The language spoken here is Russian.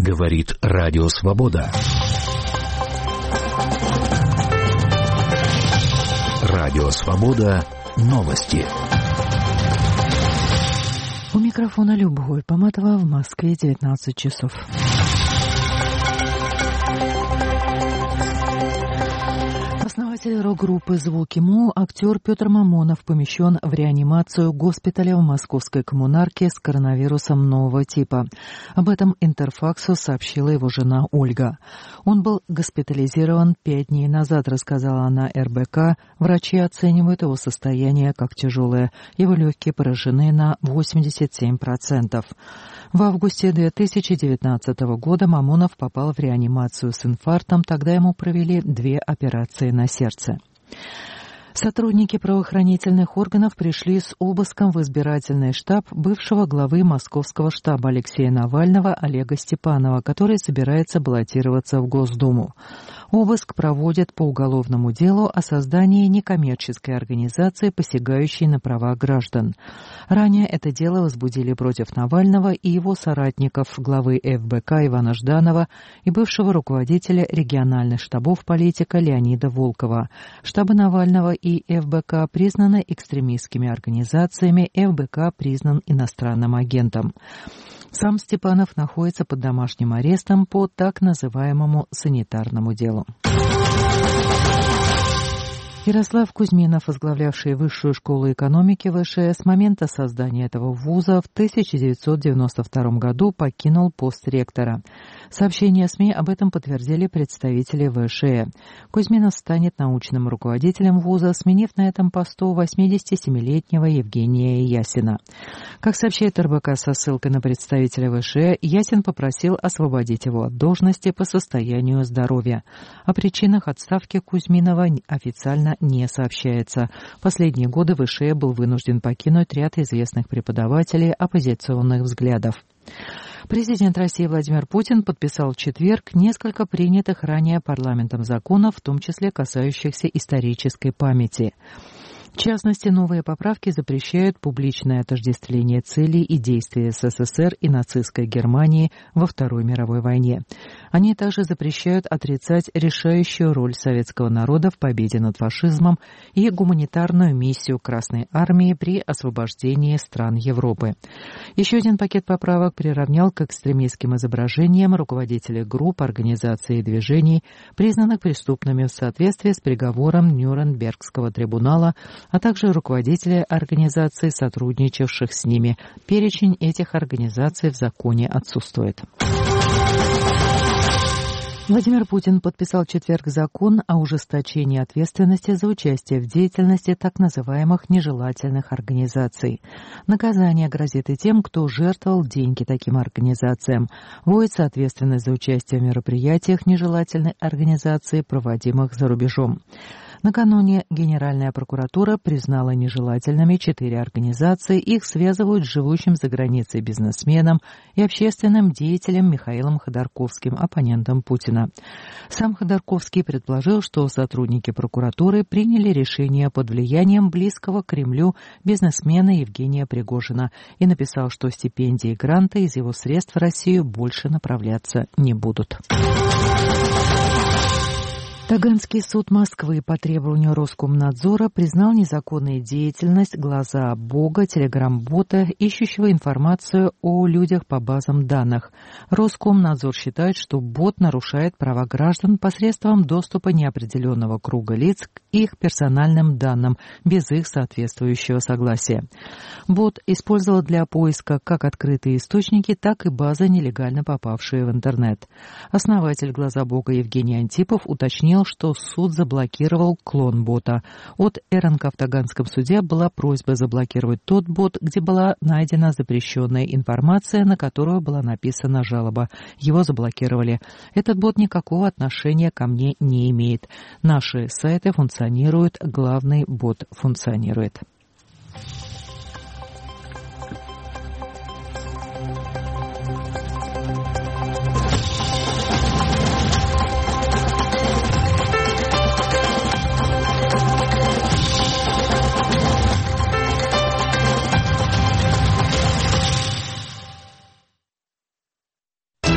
Говорит Радио Свобода. Радио Свобода. Новости. У микрофона Любовь Поматова, в Москве 19 часов. Основатель рок-группы «Звуки Му», актер Петр Мамонов, помещен в реанимацию госпиталя в Московской коммунарке с коронавирусом нового типа. Об этом Интерфаксу сообщила его жена Ольга. Он был госпитализирован 5 дней назад, рассказала она РБК. Врачи оценивают его состояние как тяжелое. Его легкие поражены на 87%. В августе 2019 года Мамонов попал в реанимацию с инфарктом. Тогда ему провели 2 операции на сердце. Сотрудники правоохранительных органов пришли с обыском в избирательный штаб бывшего главы московского штаба Алексея Навального Олега Степанова, который собирается баллотироваться в Госдуму. Обыск проводят по уголовному делу о создании некоммерческой организации, посягающей на права граждан. Ранее это дело возбудили против Навального и его соратников, главы ФБК Ивана Жданова и бывшего руководителя региональных штабов политика Леонида Волкова. Штабы Навального и ФБК признаны экстремистскими организациями, ФБК признан иностранным агентом. Сам Степанов находится под домашним арестом по так называемому санитарному делу. Ярослав Кузьминов, возглавлявший Высшую школу экономики ВШЭ, с момента создания этого вуза в 1992 году покинул пост ректора. Сообщения СМИ об этом подтвердили представители ВШЭ. Кузьминов станет научным руководителем вуза, сменив на этом посту 87-летнего Евгения Ясина. Как сообщает РБК со ссылкой на представителя ВШЭ, Ясин попросил освободить его от должности по состоянию здоровья. О причинах отставки Кузьминова официально не сообщается. В последние годы ВШЭ был вынужден покинуть ряд известных преподавателей оппозиционных взглядов. Президент России Владимир Путин подписал в четверг несколько принятых ранее парламентом законов, в том числе касающихся исторической памяти. В частности, новые поправки запрещают публичное отождествление целей и действий СССР и нацистской Германии во Второй мировой войне. Они также запрещают отрицать решающую роль советского народа в победе над фашизмом и гуманитарную миссию Красной Армии при освобождении стран Европы. Еще один пакет поправок приравнял к экстремистским изображениям руководителей групп, организаций и движений, признанных преступными в соответствии с приговором Нюрнбергского трибунала, а также руководителей организаций, сотрудничавших с ними. Перечень этих организаций в законе отсутствует. Владимир Путин подписал в четверг закон о ужесточении ответственности за участие в деятельности так называемых нежелательных организаций. Наказание грозит и тем, кто жертвовал деньги таким организациям. Вводится ответственность за участие в мероприятиях нежелательной организации, проводимых за рубежом. Накануне Генеральная прокуратура признала нежелательными 4 организации. Их связывают с живущим за границей бизнесменом и общественным деятелем Михаилом Ходорковским, оппонентом Путина. Сам Ходорковский предположил, что сотрудники прокуратуры приняли решение под влиянием близкого к Кремлю бизнесмена Евгения Пригожина и написал, что стипендии и гранты из его средств в Россию больше направляться не будут. Таганский суд Москвы по требованию Роскомнадзора признал незаконной деятельность «Глаза Бога» телеграм-бота, ищущего информацию о людях по базам данных. Роскомнадзор считает, что бот нарушает права граждан посредством доступа неопределенного круга лиц к их персональным данным без их соответствующего согласия. Бот использовал для поиска как открытые источники, так и базы, нелегально попавшие в интернет. Основатель «Глаза Бога» Евгений Антипов уточнил, что суд заблокировал клон бота. От РНК в Таганском суде была просьба заблокировать тот бот, где была найдена запрещенная информация, на которую была написана жалоба. Его заблокировали. Этот бот никакого отношения ко мне не имеет. Наши сайты функционируют, главный бот функционирует.